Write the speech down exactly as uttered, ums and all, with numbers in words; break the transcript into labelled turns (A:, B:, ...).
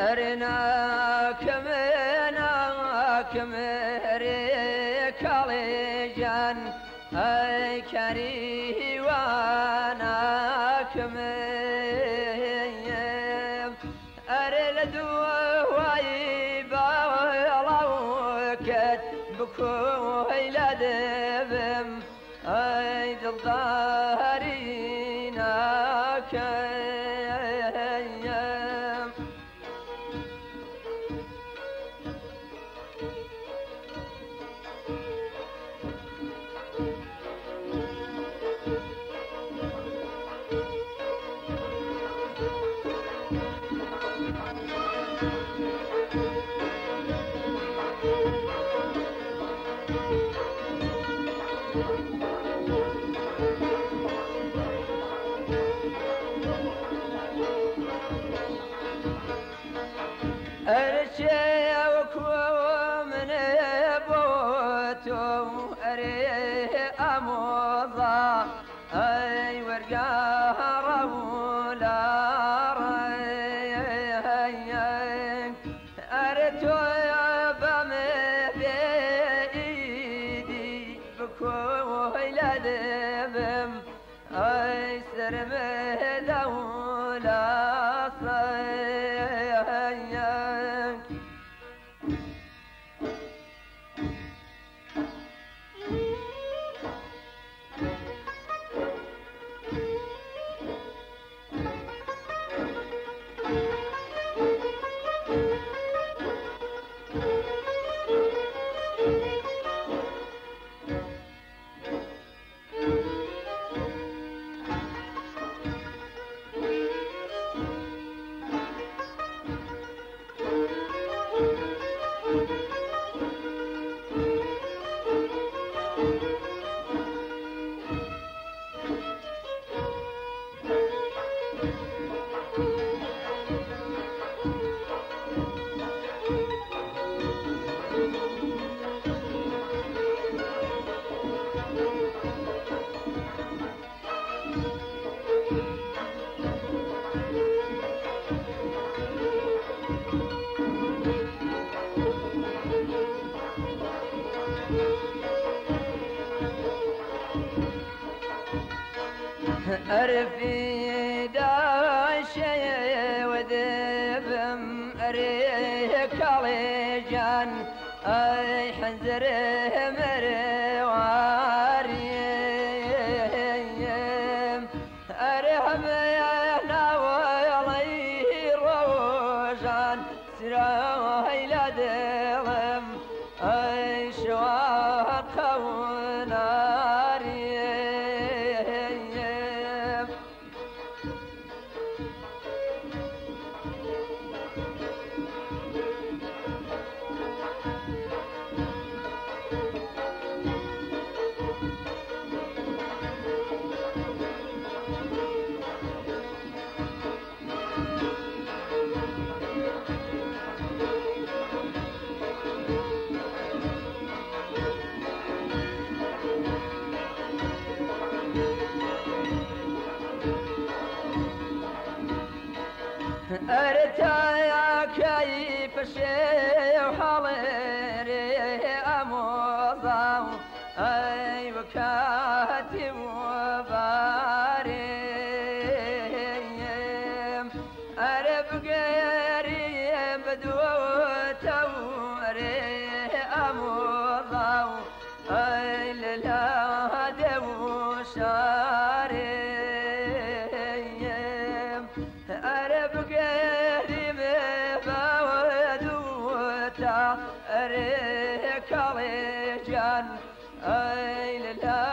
A: أرنا كمنا كمري كالجان أي كري وانا كمي أرل دواي بالاوكت بكوي لدبم أي دلدارينا كيام أرشي وكو من بوتو أري أموضا أي ورقا رولا ري أرتو بمي بإيدي بكو لدبم أي سرمي دولا صيّك أرفي داشي وذبم أريك عليجان أي حنزر مرواريم أرهم يهنا ويلي روجان سراي لدلم أي شواق وناريم أرتايا كيف شيء حضري أموضا أي وكاتب وباريم أرب قريب بدو توري أموضا أي للهدى وشاريم أرب قريب بودوتا أريك عليجان أي لله